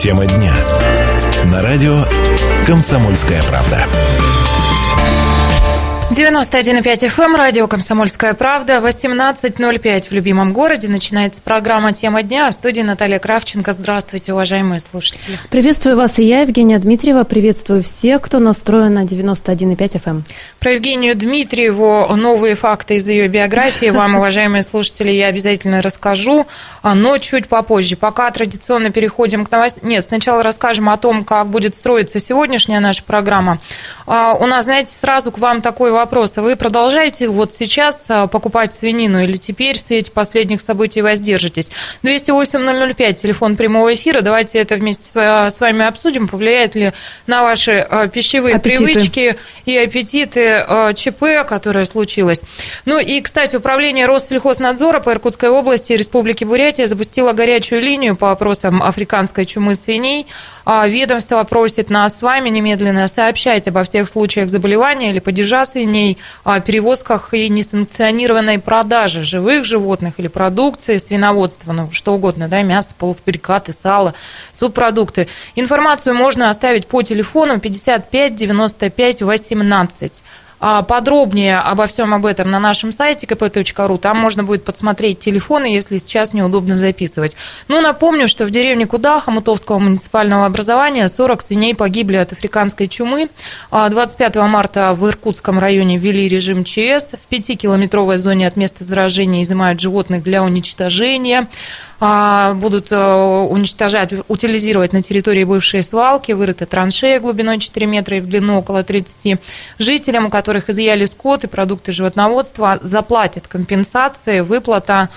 Тема дня. На радио «Комсомольская правда». 91,5 FM, радио «Комсомольская правда», 18:05 в любимом городе. Начинается программа «Тема дня». В студии Наталья Кравченко. Здравствуйте, уважаемые слушатели. Приветствую вас и я, Евгения Дмитриева. Приветствую всех, кто настроен на 91,5 FM. Про Евгению Дмитриеву новые факты из ее биографии вам, уважаемые слушатели, я обязательно расскажу, но чуть попозже. Пока традиционно переходим к новостям. Нет, сначала расскажем о том, как будет строиться сегодняшняя наша программа. У нас, знаете, сразу к вам такой вопрос. Вы продолжаете вот сейчас покупать свинину или теперь в свете последних событий воздержитесь? 208-005, телефон прямого эфира. Давайте это вместе с вами обсудим. Повлияет ли на ваши пищевые привычки и аппетиты ЧП, которое случилось? Ну и, кстати, Управление Россельхознадзора по Иркутской области и Республике Бурятия запустило горячую линию по вопросам африканской чумы свиней. Ведомство просит нас с вами немедленно сообщать обо всех случаях заболевания или падежа свиней, о перевозках и несанкционированной продаже живых животных или продукции свиноводства, ну, что угодно, да, мясо, полуфабрикаты, сало, субпродукты. Информацию можно оставить по телефону 55 95 18. Подробнее обо всем об этом на нашем сайте kp.ru. Там можно будет подсмотреть телефоны, если сейчас неудобно записывать. Ну, напомню, что в деревне Куда Хомутовского муниципального образования 40 свиней погибли от африканской чумы. 25 марта в Иркутском районе ввели режим ЧС. В 5-километровой зоне от места заражения изымают животных для уничтожения. Будут уничтожать, утилизировать на территории бывшей свалки, вырыта траншея глубиной 4 метра и в длину около 30. Жителям, у которых изъяли скот и продукты животноводства, заплатят компенсации, выплата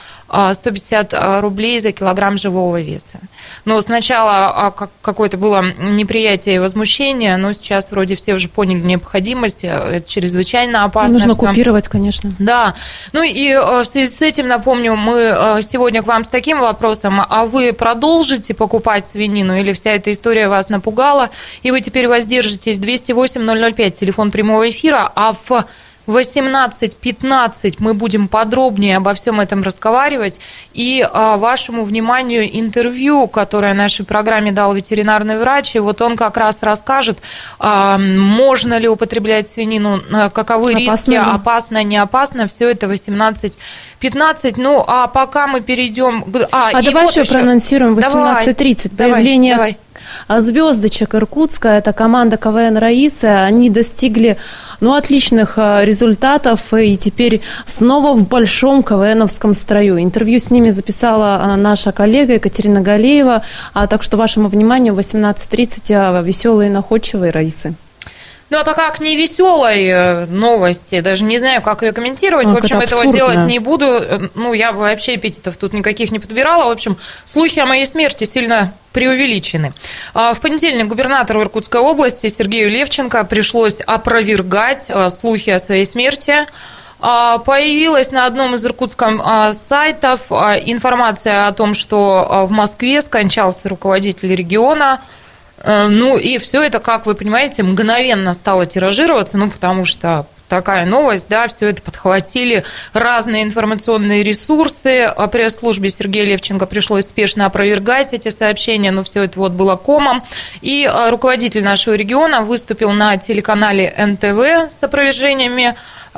150 рублей за килограмм живого веса. Но сначала какое-то было неприятие и возмущение, но сейчас вроде все уже поняли необходимость, это чрезвычайно опасно. Нужно купировать, конечно. Да, ну и в связи с этим, напомню, мы сегодня к вам с таким вопросом: а вы продолжите покупать свинину или вся эта история вас напугала, и вы теперь воздержитесь? 208-005, телефон прямого эфира, а в 18:15 мы будем подробнее обо всем этом разговаривать, и вашему вниманию интервью, которое нашей программе дал ветеринарный врач, и вот он как раз расскажет, можно ли употреблять свинину, каковы риски, опасно, не опасно, все это 18:15. Ну, а пока мы перейдем... давай вот еще проанонсируем 18:30, появление... Звездочек Иркутска, это команда КВН Раисы, они достигли отличных результатов и теперь снова в большом КВНовском строю. Интервью с ними записала наша коллега Екатерина Галеева, так что вашему вниманию 18:30 веселые и находчивые Раисы. Ну, а пока к невеселой новости, даже не знаю, как ее комментировать, в общем, этого делать не буду, я вообще эпитетов тут никаких не подбирала, в общем, слухи о моей смерти сильно преувеличены. В понедельник губернатору Иркутской области Сергею Левченко пришлось опровергать слухи о своей смерти. Появилась на одном из иркутских сайтов информация о том, что в Москве скончался руководитель региона. Ну, и все это, как вы понимаете, мгновенно стало тиражироваться, потому что такая новость, да, все это подхватили разные информационные ресурсы. Пресс-службе Сергея Левченко пришлось спешно опровергать эти сообщения, но все это было комом. И руководитель нашего региона выступил на телеканале НТВ с опровержениями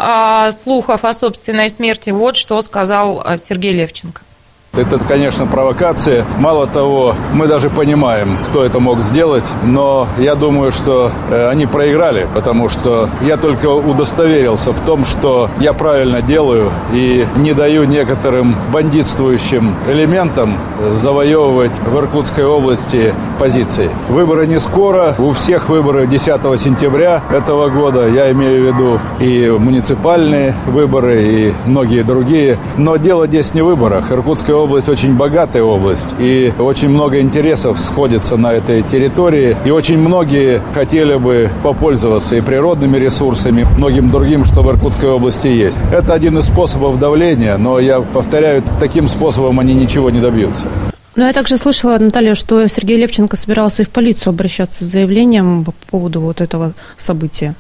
слухов о собственной смерти. Вот что сказал Сергей Левченко. Это, конечно, провокация. Мало того, мы даже понимаем, кто это мог сделать, но я думаю, что они проиграли, потому что я только удостоверился в том, что я правильно делаю и не даю некоторым бандитствующим элементам завоевывать в Иркутской области позиции. Выборы не скоро, у всех выборы 10 сентября этого года, я имею в виду и муниципальные выборы, и многие другие, но дело здесь не в выборах. Иркутская область очень богатая область, и очень много интересов сходится на этой территории, и очень многие хотели бы попользоваться и природными ресурсами, многим другим, что в Иркутской области есть. Это один из способов давления, но я повторяю, таким способом они ничего не добьются. Но я также слышала, Наталья, что Сергей Левченко собирался и в полицию обращаться с заявлением по поводу вот этого события.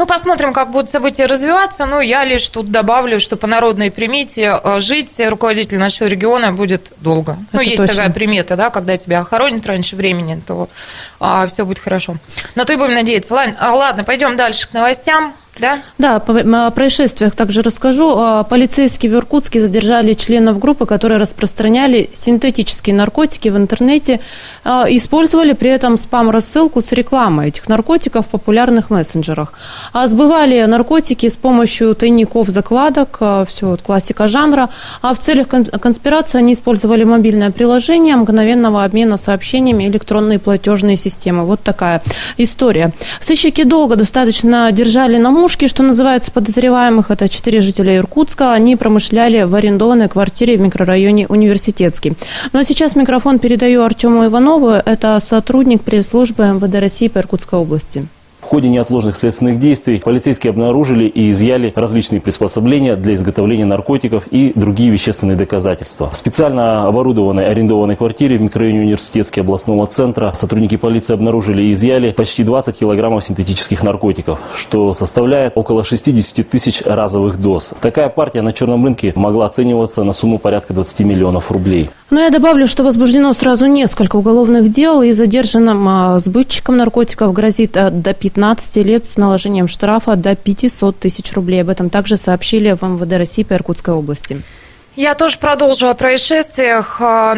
Посмотрим, как будут события развиваться. Я лишь тут добавлю, что по народной примете жить руководитель нашего региона будет долго. Есть точно такая примета, да, когда тебя хоронят раньше времени, то все будет хорошо. На то и будем надеяться. Ладно, пойдем дальше к новостям. Да, о происшествиях также расскажу. Полицейские в Иркутске задержали членов группы, которые распространяли синтетические наркотики в интернете, использовали при этом спам-рассылку с рекламой этих наркотиков в популярных мессенджерах. Сбывали наркотики с помощью тайников-закладок, все классика жанра. В целях конспирации они использовали мобильное приложение мгновенного обмена сообщениями и электронные платежные системы. Вот такая история. Сыщики долго достаточно держали на мушке, что называется, подозреваемых. Это 4 жителя Иркутска. Они промышляли в арендованной квартире в микрорайоне Университетский. А сейчас микрофон передаю Артему Иванову. Это сотрудник пресс-службы МВД России по Иркутской области. В ходе неотложных следственных действий полицейские обнаружили и изъяли различные приспособления для изготовления наркотиков и другие вещественные доказательства. В специально оборудованной арендованной квартире в микрорайоне Университетский областного центра сотрудники полиции обнаружили и изъяли почти 20 килограммов синтетических наркотиков, что составляет около 60 тысяч разовых доз. Такая партия на черном рынке могла оцениваться на сумму порядка 20 миллионов рублей. Я добавлю, что возбуждено сразу несколько уголовных дел, и задержанным сбытчикам наркотиков грозит до 15 лет с наложением штрафа до 500 тысяч рублей. Об этом также сообщили в МВД России по Иркутской области. Я тоже продолжу о происшествиях.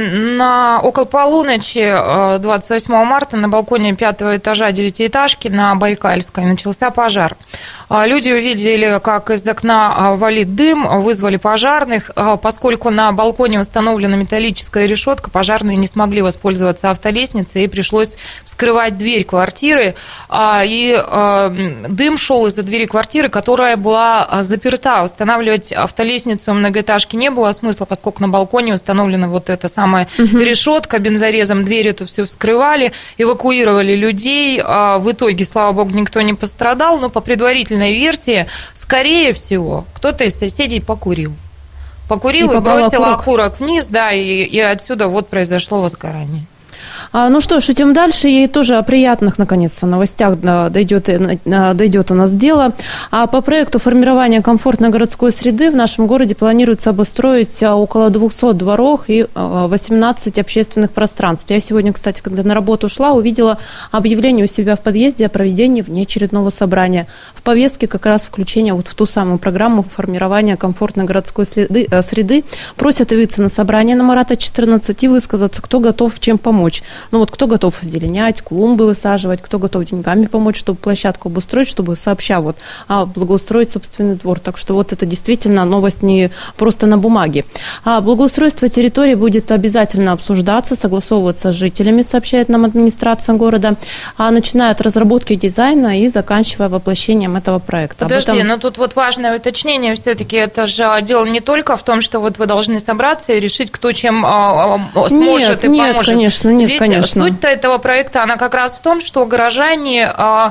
Около полуночи 28 марта на балконе 5-го этажа 9-этажки на Байкальской начался пожар. Люди увидели, как из окна валит дым, вызвали пожарных. Поскольку на балконе установлена металлическая решетка, пожарные не смогли воспользоваться автолестницей, и пришлось вскрывать дверь квартиры. И дым шел из-за двери квартиры, которая была заперта. Устанавливать автолестницу в многоэтажке не было смысла, поскольку на балконе установлена вот эта самая решетка, бензорезом дверь эту всю вскрывали, эвакуировали людей. В итоге, слава богу, никто не пострадал, но по предварительной версии, скорее всего, кто-то из соседей покурил и бросил окурок вниз, и отсюда вот произошло возгорание. Ну что ж, идем дальше. И тоже о приятных, наконец-то, новостях дойдет у нас дело. По проекту формирования комфортной городской среды в нашем городе планируется обустроить около 200 дворов и 18 общественных пространств. Я сегодня, кстати, когда на работу шла, увидела объявление у себя в подъезде о проведении внеочередного собрания. В повестке как раз включение вот в ту самую программу формирования комфортной городской среды. Просят явиться на собрание на Марата 14 и высказаться, кто готов чем помочь. Кто готов озеленять, клумбы высаживать, кто готов деньгами помочь, чтобы площадку обустроить, чтобы сообща благоустроить собственный двор. Так что это действительно новость не просто на бумаге. Благоустройство территории будет обязательно обсуждаться, согласовываться с жителями, сообщает нам администрация города, начиная от разработки дизайна и заканчивая воплощением этого проекта. Подожди, но тут важное уточнение, все-таки это же дело не только в том, что вы должны собраться и решить, кто чем сможет и поможет. Нет, конечно. Суть-то этого проекта, она как раз в том, что горожане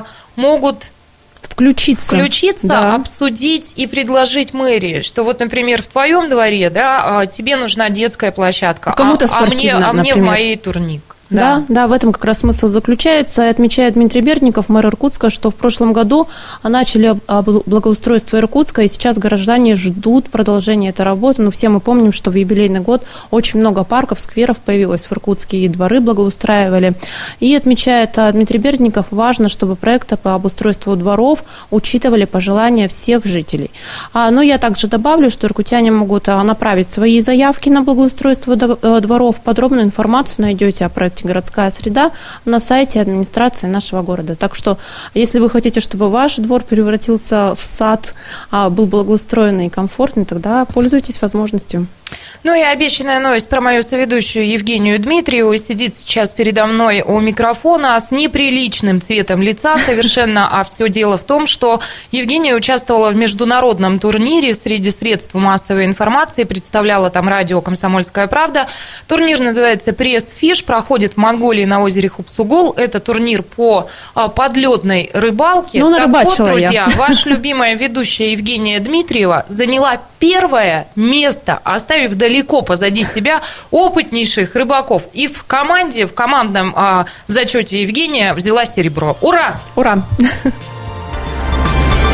могут включиться, да, обсудить и предложить мэрии, что например, в твоем дворе, тебе нужна детская площадка, кому-то спортивная, а мне в моей турник. Да, в этом как раз смысл заключается. И отмечает Дмитрий Бердников, мэр Иркутска, что в прошлом году начали благоустройство Иркутска, и сейчас горожане ждут продолжения этой работы. Но все мы помним, что в юбилейный год очень много парков, скверов появилось в Иркутске, и дворы благоустраивали. И отмечает Дмитрий Бердников, важно, чтобы проекты по обустройству дворов учитывали пожелания всех жителей. Но я также добавлю, что иркутяне могут направить свои заявки на благоустройство дворов. Подробную информацию найдете о проекте «Городская среда» на сайте администрации нашего города. Так что, если вы хотите, чтобы ваш двор превратился в сад, был благоустроенный и комфортный, тогда пользуйтесь возможностью. И обещанная новость про мою соведущую Евгению Дмитриеву. Сидит сейчас передо мной у микрофона с неприличным цветом лица совершенно. А все дело в том, что Евгения участвовала в международном турнире среди средств массовой информации, представляла там радио «Комсомольская правда». Турнир называется «Пресс-фиш», проходит в Монголии на озере Хубсугул. Это турнир по подледной рыбалке. Нарыбачила друзья, ваша любимая ведущая Евгения Дмитриева заняла первое место, оставив далеко позади себя опытнейших рыбаков. И в командном зачете Евгения взяла серебро. Ура! Ура!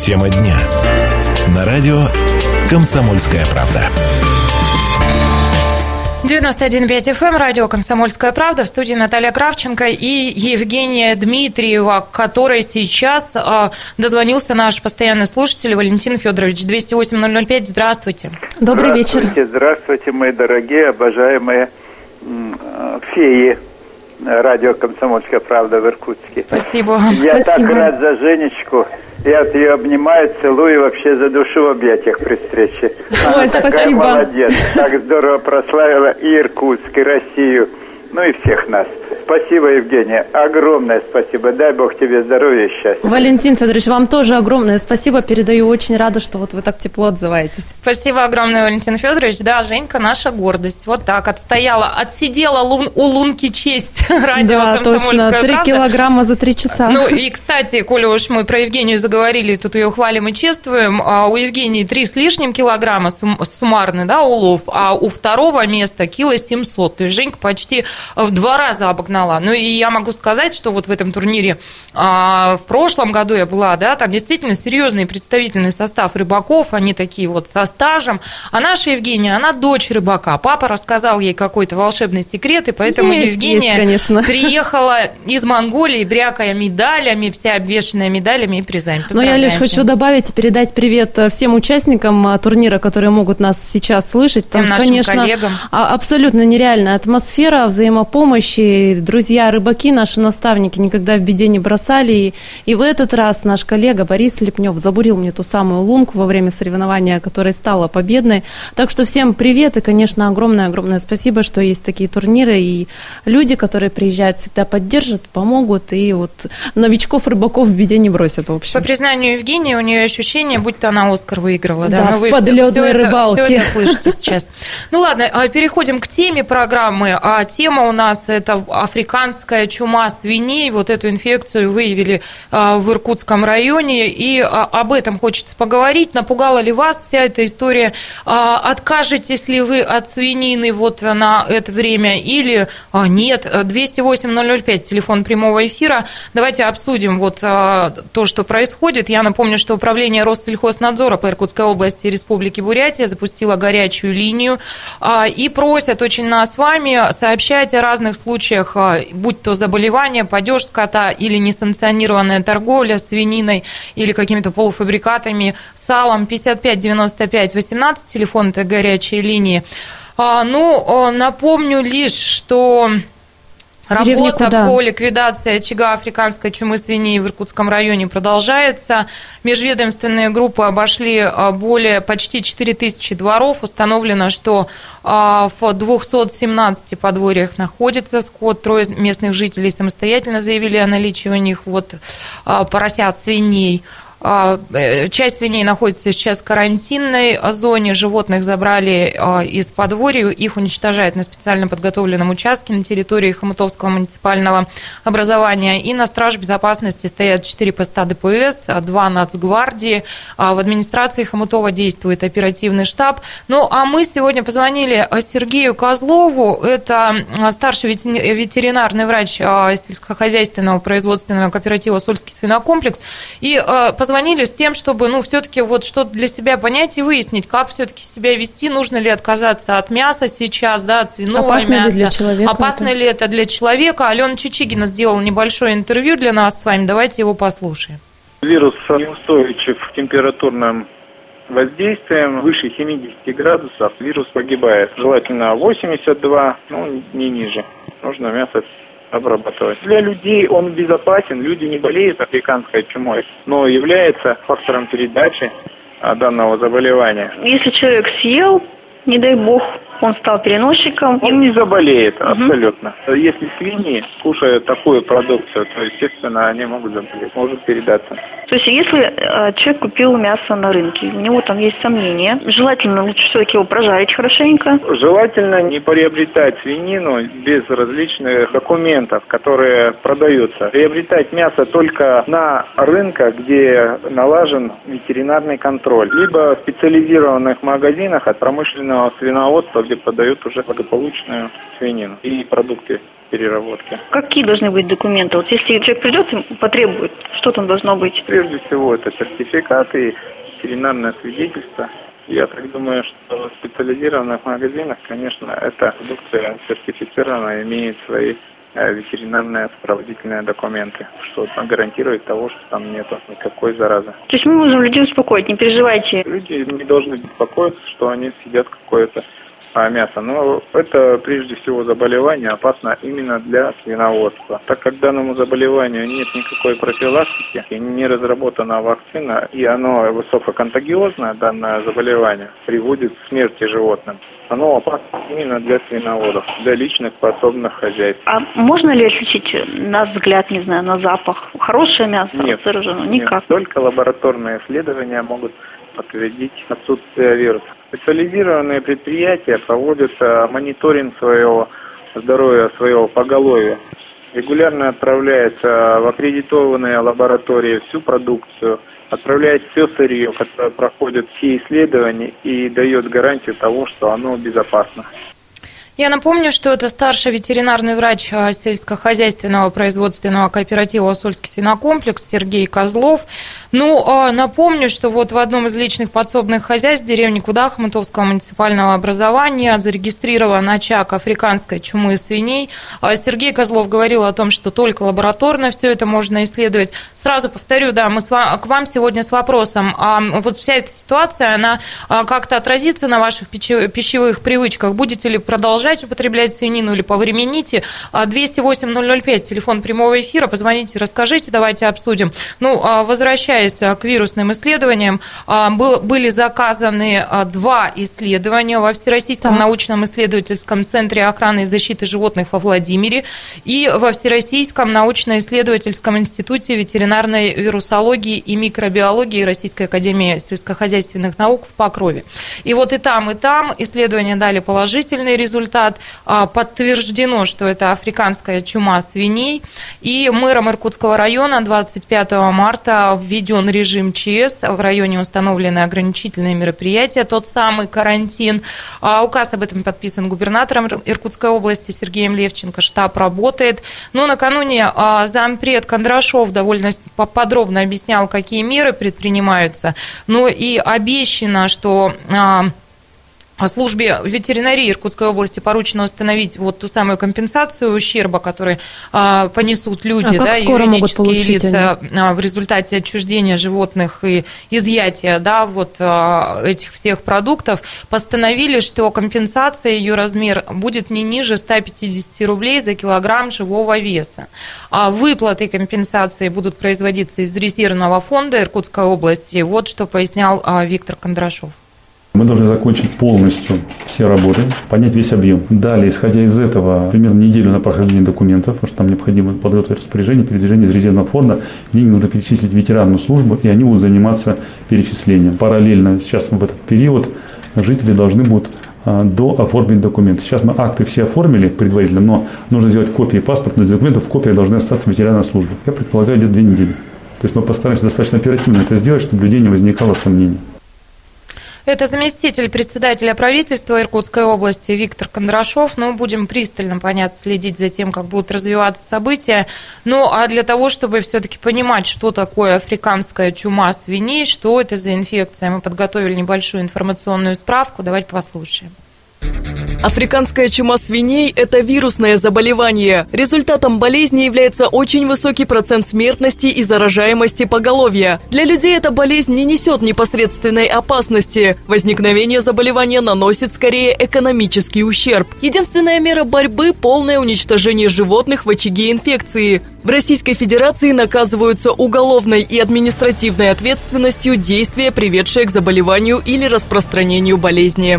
Тема дня. На радио «Комсомольская правда». 91,5 FM, радио «Комсомольская правда», в студии Наталья Кравченко и Евгения Дмитриева, который сейчас дозвонился наш постоянный слушатель Валентин Федорович. 208-005, здравствуйте. Добрый вечер. Здравствуйте, мои дорогие, обожаемые феи радио «Комсомольская правда» в Иркутске. Спасибо. Я так рад за Женечку. Я ее обнимаю, целую, вообще за душу в объятиях при встрече. Ой, спасибо. Молодец. Так здорово прославила и Иркутск, и Россию, ну и всех нас. Спасибо, Евгения. Огромное спасибо. Дай Бог тебе здоровья и счастья. Валентин Федорович, вам тоже огромное спасибо. Передаю, очень рада, что вот вы так тепло отзываетесь. Спасибо огромное, Валентин Федорович. Да, Женька наша гордость. Вот так отсидела у лунки честь радио «Комсомольская правда». 3 килограмма за 3 часа. Ну и, кстати, коли уж мы про Евгению заговорили, тут ее хвалим и чествуем, у Евгении 3 с лишним килограмма суммарный, да, улов, а у второго места 700 кг. То есть Женька почти в 2 раза обогнала. Ну и я могу сказать, что вот в этом турнире в прошлом году я была, да, там действительно серьезный представительный состав рыбаков, они такие вот со стажем, а наша Евгения, она дочь рыбака, папа рассказал ей какой-то волшебный секрет, и поэтому Евгения приехала из Монголии, брякая медалями, вся обвешанная медалями и призами. Но я лишь хочу добавить и передать привет всем участникам турнира, которые могут нас сейчас слышать, потому что, конечно, коллегам. Абсолютно нереальная атмосфера, взаимопомощи, друзья рыбаки, наши наставники никогда в беде не бросали. И в этот раз наш коллега Борис Лепнев забурил мне ту самую лунку во время соревнования, которая стала победной. Так что всем привет и, конечно, огромное-огромное спасибо, что есть такие турниры. И люди, которые приезжают, всегда поддержат, помогут. И вот новичков рыбаков в беде не бросят, в общем. По признанию Евгении, у нее ощущение, будто она Оскар выиграла. Да, в подлёдной рыбалке. Все это слышите сейчас. Ну ладно, переходим к теме программы. Тема у нас – это африканская чума свиней. Вот эту инфекцию выявили в Иркутском районе, и об этом хочется поговорить. Напугала ли вас вся эта история? Откажетесь ли вы от свинины вот на это время или нет? 208-005, телефон прямого эфира. Давайте обсудим вот то, что происходит. Я напомню, что управление Россельхознадзора по Иркутской области и Республике Бурятия запустило горячую линию и просят очень нас с вами сообщать о разных случаях, будь то заболевание, падеж скота или несанкционированная торговля свининой или какими-то полуфабрикатами, салом. 55 95 18, телефон этой горячей линии. Напомню лишь, что работа по ликвидации очага африканской чумы свиней в Иркутском районе продолжается. Межведомственные группы обошли почти 4000 дворов. Установлено, что в 217 подворьях находится скот. 3 местных жителей самостоятельно заявили о наличии у них поросят, свиней. Часть свиней находится сейчас в карантинной зоне, животных забрали из подворья, их уничтожают на специально подготовленном участке на территории Хомутовского муниципального образования. И на страже безопасности стоят 4 поста ДПС, 2 нацгвардии. В администрации Хомутова действует оперативный штаб. Ну, а мы сегодня позвонили Сергею Козлову, это старший ветеринарный врач сельскохозяйственного производственного кооператива «Сольский свинокомплекс», и позвонили с тем, чтобы, все-таки вот что-то для себя понять и выяснить, как все-таки себя вести, нужно ли отказаться от мяса сейчас, да, от свиного мяса. Опасно ли для человека? Опасно ли это для человека? Алена Чичигина сделала небольшое интервью для нас с вами, давайте его послушаем. Вирус неустойчив к температурным воздействием, выше 70 градусов вирус погибает. Желательно 82, не ниже. Нужно мясо обрабатывать. Для людей он безопасен, люди не болеют африканской чумой, но является фактором передачи данного заболевания. Если человек съел, не дай бог, он стал переносчиком. Он не заболеет абсолютно. Если свиньи кушают такую продукцию, то, естественно, они могут заболеть, может передаться. То есть, если человек купил мясо на рынке, у него там есть сомнения, желательно лучше все-таки его прожарить хорошенько. Желательно не приобретать свинину без различных документов, которые продаются. Приобретать мясо только на рынках, где налажен ветеринарный контроль, либо в специализированных магазинах от промышленного свиноводства, где продают уже благополучную свинину и продукты переработки. Какие должны быть документы? Вот если человек придет и потребует, что там должно быть? Прежде всего, это сертификат и ветеринарное свидетельство. Я так думаю, что в специализированных магазинах, конечно, эта продукция сертифицирована, имеет свои ветеринарные сопроводительные документы, что гарантирует того, что там нет никакой заразы. То есть мы можем людей успокоить, не переживайте. Люди не должны беспокоиться, что они съедят какое-то мясо. Но это прежде всего заболевание опасно именно для свиноводства. Так как данному заболеванию нет никакой профилактики, и не разработана вакцина, и оно высококонтагиозное, данное заболевание, приводит к смерти животным. Оно опасно именно для свиноводов, для личных подсобных хозяйств. А можно ли отличить на взгляд, не знаю, на запах? Хорошее мясо нет, от зараженного? Никак. Нет, только лабораторные исследования могут подтвердить отсутствие вируса. Специализированные предприятия проводят мониторинг своего здоровья, своего поголовья. Регулярно отправляется в аккредитованные лаборатории всю продукцию, отправляет все сырье, которое проходит все исследования и дает гарантию того, что оно безопасно. Я напомню, что это старший ветеринарный врач сельскохозяйственного производственного кооператива «Усольский свинокомплекс» Сергей Козлов. Напомню, что вот в одном из личных подсобных хозяйств деревни Кудах Мутовского муниципального образования зарегистрирован очаг африканской чумы свиней. Сергей Козлов говорил о том, что только лабораторно все это можно исследовать. Сразу повторю, да, мы к вам сегодня с вопросом. Вот вся эта ситуация, она как-то отразится на ваших пищевых привычках? Будете ли продолжать употреблять свинину или повремените? 208-005, телефон прямого эфира, позвоните, расскажите, давайте обсудим. Возвращаясь к вирусным исследованиям, были заказаны 2 исследования во Всероссийском научном исследовательском центре охраны и защиты животных во Владимире и во Всероссийском научно-исследовательском институте ветеринарной вирусологии и микробиологии Российской академии сельскохозяйственных наук в Покрове. И вот и там исследования дали положительный результат. Подтверждено, что это африканская чума свиней. И мэром Иркутского района 25 марта введен режим ЧС. В районе установлены ограничительные мероприятия, тот самый карантин. Указ об этом подписан губернатором Иркутской области Сергеем Левченко. Штаб работает. Но накануне зампред Кондрашов довольно подробно объяснял, какие меры предпринимаются. И обещано, что службе ветеринарии Иркутской области поручено установить вот ту самую компенсацию ущерба, который понесут люди, и юридические лица в результате отчуждения животных и изъятия этих всех продуктов. Постановили, что компенсация, ее размер будет не ниже 150 рублей за килограмм живого веса. Выплаты компенсации будут производиться из резервного фонда Иркутской области. Вот что пояснял Виктор Кондрашов. Мы должны закончить полностью все работы, поднять весь объем. Далее, исходя из этого, примерно неделю на прохождение документов, потому что там необходимо подготовить распоряжение, передвижение из резервного фонда. Деньги нужно перечислить в ветеранную службу, и они будут заниматься перечислением. Параллельно сейчас в этот период жители должны будут дооформить документы. Сейчас мы акты все оформили предварительно, но нужно сделать копии паспортных документов, копии должны остаться в ветеранной службе. Я предполагаю, где-то 2 недели. То есть мы постараемся достаточно оперативно это сделать, чтобы у людей не возникало сомнений. Это заместитель председателя правительства Иркутской области Виктор Кондрашов. Будем пристально, понятно, следить за тем, как будут развиваться события. А для того, чтобы все-таки понимать, что такое африканская чума свиней, что это за инфекция, мы подготовили небольшую информационную справку. Давайте послушаем. Африканская чума свиней – это вирусное заболевание. Результатом болезни является очень высокий процент смертности и заражаемости поголовья. Для людей эта болезнь не несет непосредственной опасности. Возникновение заболевания наносит скорее экономический ущерб. Единственная мера борьбы – полное уничтожение животных в очаге инфекции. В Российской Федерации наказываются уголовной и административной ответственностью действия, приведшие к заболеванию или распространению болезни.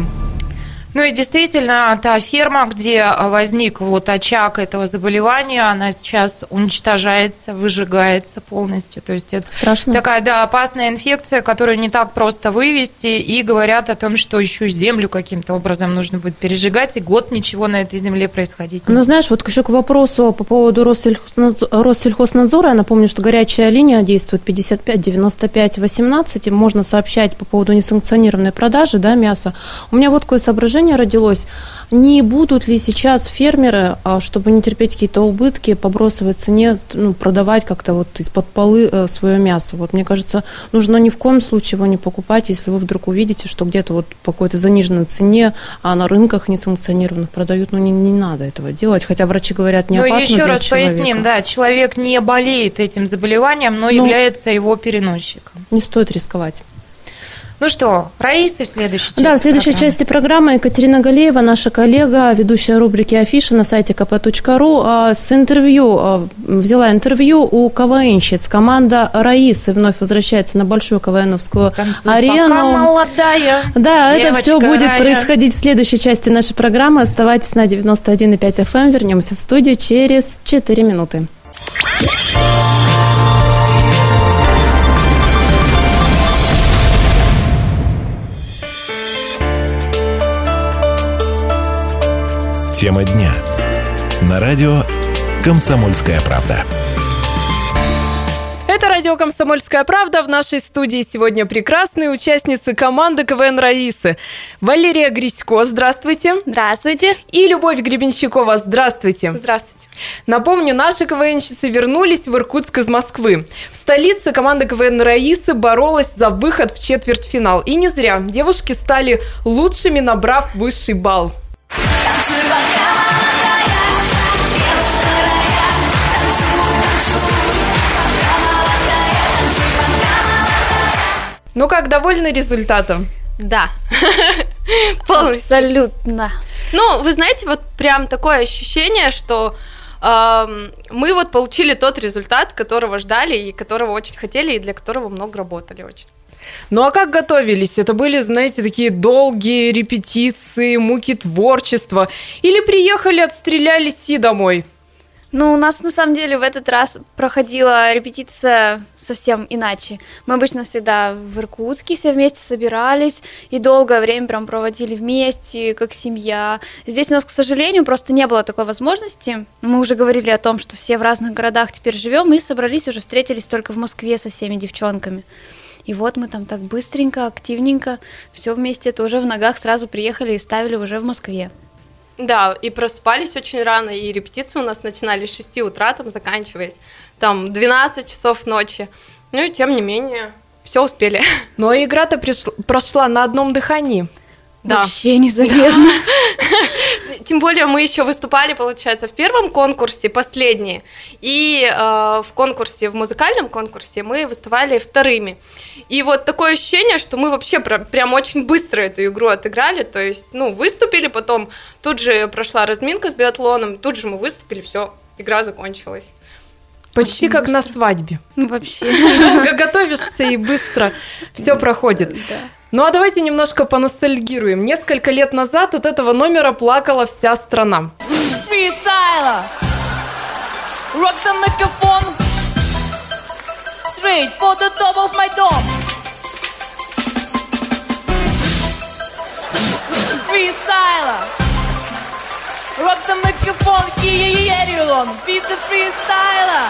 И действительно, та ферма, где возник очаг этого заболевания, она сейчас уничтожается, выжигается полностью. То есть это такая, опасная инфекция, которую не так просто вывести, и говорят о том, что еще землю каким-то образом нужно будет пережигать, и год ничего на этой земле происходить не будет. Знаешь, еще к вопросу по поводу Россельхознадзора, я напомню, что горячая линия действует 55 95 18, и можно сообщать по поводу несанкционированной продажи мяса. У меня вот такое соображение. предложение родилось, не будут ли сейчас фермеры, чтобы не терпеть какие-то убытки, по бросовой цене продавать как-то вот из-под полы свое мясо. Вот мне кажется, нужно ни в коем случае его не покупать, если вы вдруг увидите, что где-то вот по какой-то заниженной цене, а на рынках несанкционированных продают, не надо этого делать. Хотя врачи говорят, не опасно для человека. Но еще раз поясним, да, человек не болеет этим заболеванием, но является его переносчиком. Не стоит рисковать. Ну что, Раиса в следующей части Да, в следующей части программы Екатерина Галеева, наша коллега, ведущая рубрики «Афиша» на сайте kp.ru, взяла интервью у КВНщиц. Команда Раисы вновь возвращается на большую КВНовскую арену. Пока молодая. Да, это все будет происходить в следующей части нашей программы. Оставайтесь на 91,5 FM. Вернемся в студию через 4 минуты. Тема дня. На радио «Комсомольская правда». Это радио «Комсомольская правда». В нашей студии сегодня прекрасные участницы команды КВН Раисы. Валерия Грисько, здравствуйте. Здравствуйте. И Любовь Гребенщикова, здравствуйте. Здравствуйте. Напомню, наши КВНщицы вернулись в Иркутск из Москвы. В столице команда КВН Раисы боролась за выход в четвертьфинал. И не зря. Девушки стали лучшими, набрав высший балл. Ну как, довольны результатом? Да, полностью. Абсолютно. Ну, вы знаете, вот прям такое ощущение, что мы вот получили тот результат, которого ждали и которого очень хотели, и для которого много работали очень. Ну а как готовились? Это были, знаете, такие долгие репетиции, муки творчества? Или приехали, отстрелялись и домой? Ну, у нас на самом деле в этот раз проходила репетиция совсем иначе. Мы обычно всегда в Иркутске все вместе собирались и долгое время прям проводили вместе, как семья. Здесь у нас, к сожалению, просто не было такой возможности. Мы уже говорили о том, что все в разных городах теперь живем, и собрались уже, встретились только в Москве со всеми девчонками. И вот мы там так быстренько, активненько, все вместе, это уже в ногах сразу приехали и ставили уже в Москве. Да, и просыпались очень рано, и репетиции у нас начинались с 6 утра, там, заканчиваясь, там, 12 часов ночи. Ну и тем не менее, все успели. Но игра-то прошла на одном дыхании. Да. Вообще незаметно. Тем более мы еще выступали, получается, в первом конкурсе, последние, и в конкурсе, в музыкальном конкурсе мы выступали вторыми. И вот такое ощущение, что мы вообще прям очень быстро эту игру отыграли, то есть, выступили, потом тут же прошла разминка с биатлоном, тут же мы выступили, все, игра закончилась. Почти как на свадьбе. Вообще. Долго готовишься и быстро все проходит. Да. Ну а давайте немножко поностальгируем. Несколько лет назад от этого номера плакала вся страна. Freestyler, rock the microphone, straight for the top of my dome. Freestyler, rock the microphone, yeah, everyone, beat the freestyler.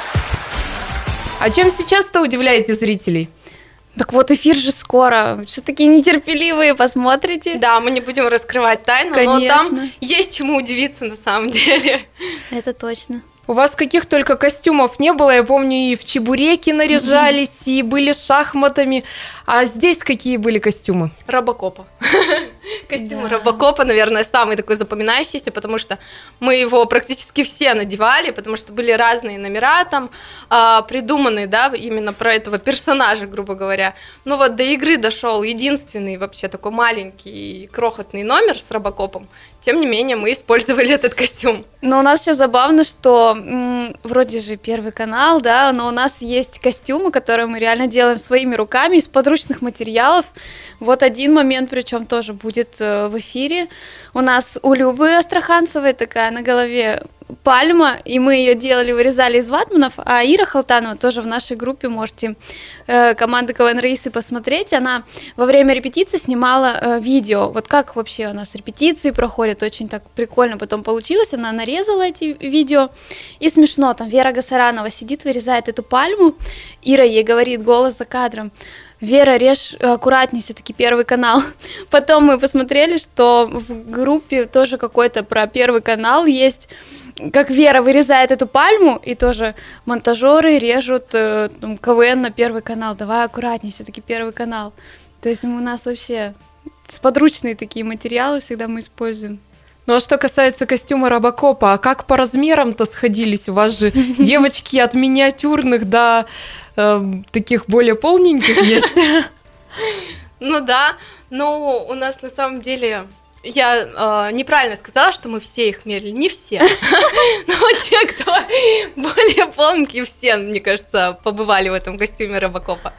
А чем сейчас-то удивляете зрителей? Так вот, эфир же скоро. Что такие нетерпеливые, посмотрите. Да, мы не будем раскрывать тайну, конечно, но там есть чему удивиться на самом деле. Это точно. У вас каких только костюмов не было, я помню, и в чебуреки наряжались, и были шахматами. А здесь какие были костюмы? Робокопа. Костюм Робокопа, наверное, самый такой запоминающийся, потому что мы его практически все надевали, потому что были разные номера там придуманные, да, именно про этого персонажа, грубо говоря. Ну вот до игры дошел единственный вообще такой маленький крохотный номер с Робокопом. Тем не менее, мы использовали этот костюм. Но у нас еще забавно, что вроде же Первый канал, да, но у нас есть костюмы, которые мы реально делаем своими руками из подручных материалов. Вот один момент, причем тоже будет в эфире. У нас у Любы Астраханцевой такая на голове пальма, и мы ее делали, вырезали из ватманов, а Ира Халтанова тоже в нашей группе, можете команды КВН Раисы посмотреть, она во время репетиции снимала видео, вот как вообще у нас репетиции проходят, очень так прикольно потом получилось, она нарезала эти видео, и смешно, там Вера Гасаранова сидит, вырезает эту пальму, Ира ей говорит голос за кадром: Вера, режь аккуратнее, все-таки Первый канал. Потом мы посмотрели, что в группе тоже какой-то про Первый канал есть, как Вера вырезает эту пальму, и тоже монтажеры режут КВН на Первый канал. Давай аккуратнее, все-таки Первый канал. То есть у нас вообще сподручные такие материалы всегда мы используем. Ну а что касается костюма Робокопа, а как по размерам-то сходились? У вас же девочки от миниатюрных до таких более полненьких есть. Ну да, но у нас на самом деле... Я неправильно сказала, что мы все их мерили. Не все. Но те, кто более полненькие, все, мне кажется, побывали в этом костюме Робокопа.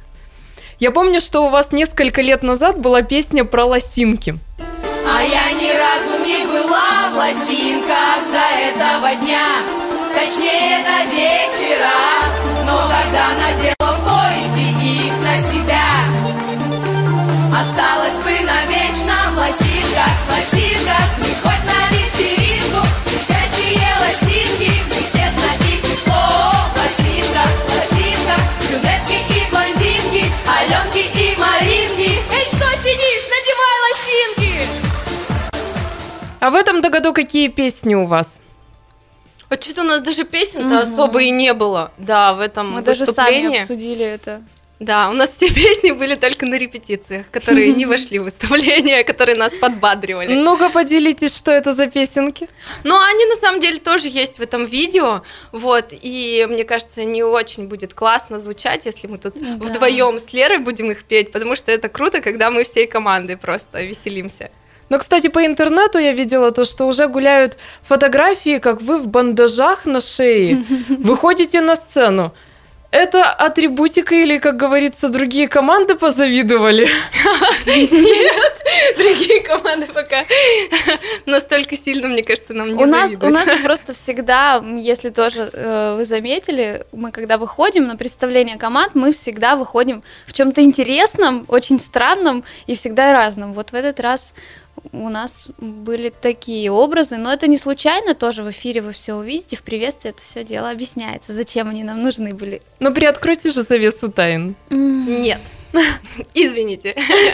Я помню, что у вас несколько лет назад была песня про лосинки. А я ни разу не была в лосинках до этого дня, точнее до вечера. Но когда надела в поезде их на себя, осталось бы навечно в лосинках, мы хоть на вечеринку, блестящие лосинки, мне тесно и тепло. В лосинках, брюнетки и блондинки, Аленки и Маринки. Эй, что сидишь, надевай лосинки! А в этом году какие песни у вас? А что-то у нас даже песен-то особо и не было, да, в этом мы выступлении. Мы даже сами обсудили это. Да, у нас все песни были только на репетициях, которые не вошли в выступление, которые нас подбадривали. Ну-ка поделитесь, что это за песенки? Ну, они на самом деле тоже есть в этом видео, вот, и мне кажется, не очень будет классно звучать, если мы тут вдвоем с Лерой будем их петь, потому что это круто, когда мы всей командой просто веселимся. Но, кстати, по интернету я видела то, что уже гуляют фотографии, как вы в бандажах на шее выходите на сцену. Это атрибутика или, как говорится, другие команды позавидовали? Нет, другие команды пока настолько сильно, мне кажется, нам не завидуют. У нас же просто всегда, если тоже вы заметили, мы когда выходим на представление команд, мы всегда выходим в чем-то интересном, очень странном и всегда разном. Вот в этот раз у нас были такие образы, но это не случайно, тоже в эфире вы все увидите, в приветствии это все дело объясняется, зачем они нам нужны были. Но приоткройте же завесу тайн. Нет, извините.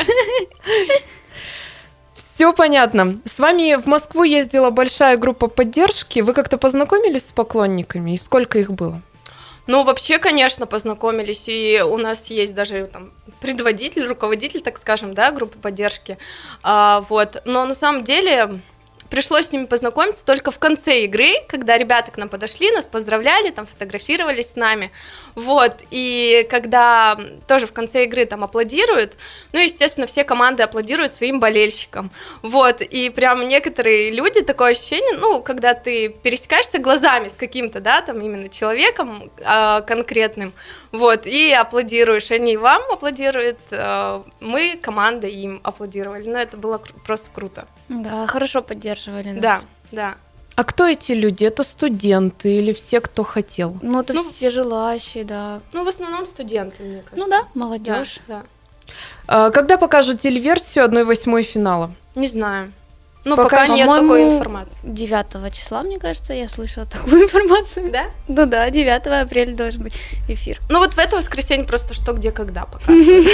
Все понятно. С вами в Москву ездила большая группа поддержки, вы как-то познакомились с поклонниками, и сколько их было? Ну, вообще, конечно, познакомились, и у нас есть даже там предводитель, руководитель, так скажем, да, группы поддержки, вот, но на самом деле пришлось с ними познакомиться только в конце игры, когда ребята к нам подошли, нас поздравляли, там фотографировались с нами, вот, и когда тоже в конце игры там аплодируют, ну, естественно, все команды аплодируют своим болельщикам, вот, и прям некоторые люди, такое ощущение, ну, когда ты пересекаешься глазами с каким-то, да, там именно человеком конкретным, вот, и аплодируешь, они вам аплодируют, мы, команда, им аплодировали, ну, это было просто круто. Да, хорошо поддерживали нас. Да, да. А кто эти люди? Это студенты или все, кто хотел? Ну, это все желающие, да. Ну, в основном студенты, мне кажется. Ну да, молодежь. Да. Когда покажут телеверсию 1/8 финала? Не знаю. Ну, пока нет такой информации. 9 числа, мне кажется, я слышала такую информацию. Да? Ну да, 9 апреля должен быть эфир. Ну вот в это воскресенье просто что, где, когда показывают.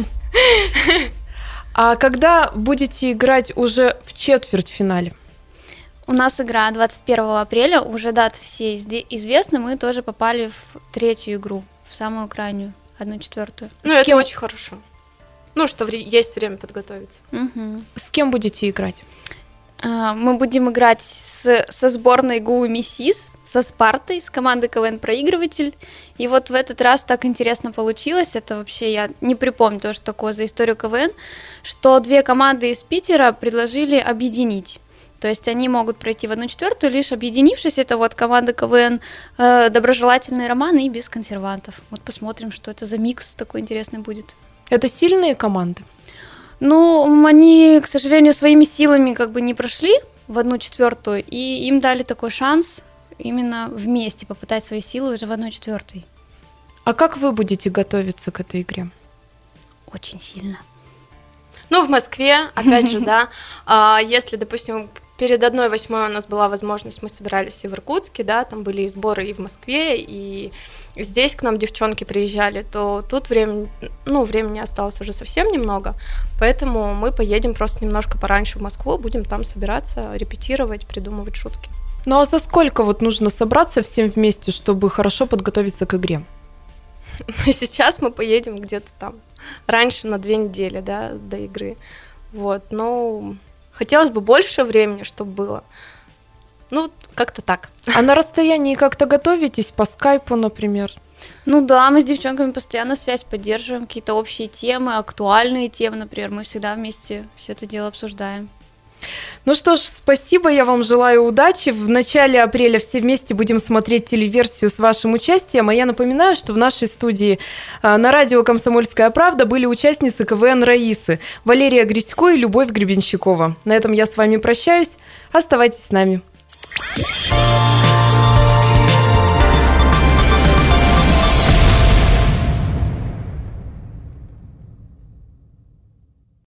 А когда будете играть уже в четвертьфинале? У нас игра 21 апреля, уже даты все известны, мы тоже попали в третью игру, в самую крайнюю, 1/4. Ну, это очень хорошо. Ну, что есть время подготовиться. Угу. С кем будете играть? Мы будем играть со сборной ГУ МИСИС, со Спартой, с командой КВН «Проигрыватель». И вот в этот раз так интересно получилось, это вообще я не припомню тоже такое за историю КВН, что две команды из Питера предложили объединить. То есть они могут пройти в 1/4, лишь объединившись. Это вот команда КВН «Доброжелательные романы» и «Без консервантов». Вот посмотрим, что это за микс такой интересный будет. Это сильные команды? Ну, они, к сожалению, своими силами как бы не прошли в 1/4, и им дали такой шанс именно вместе попытать свои силы уже в 1/4. А как вы будете готовиться к этой игре? Очень сильно. Ну, в Москве, опять же, да, если, допустим, перед 1/8 у нас была возможность, мы собирались и в Иркутске, да, там были и сборы и в Москве, и здесь к нам девчонки приезжали, то тут времени осталось уже совсем немного, поэтому мы поедем просто немножко пораньше в Москву, будем там собираться, репетировать, придумывать шутки. Ну а за сколько вот нужно собраться всем вместе, чтобы хорошо подготовиться к игре? Сейчас мы поедем где-то там раньше на 2 недели, да, до игры. Вот, но хотелось бы больше времени, чтобы было. Ну, как-то так. А на расстоянии как-то готовитесь по скайпу, например? Ну да, мы с девчонками постоянно связь поддерживаем, какие-то общие темы, актуальные темы, например, мы всегда вместе все это дело обсуждаем. Ну что ж, спасибо, я вам желаю удачи. В начале апреля все вместе будем смотреть телеверсию с вашим участием. А я напоминаю, что в нашей студии на радио «Комсомольская правда» были участницы КВН «Раисы» Валерия Грисько и Любовь Гребенщикова. На этом я с вами прощаюсь. Оставайтесь с нами.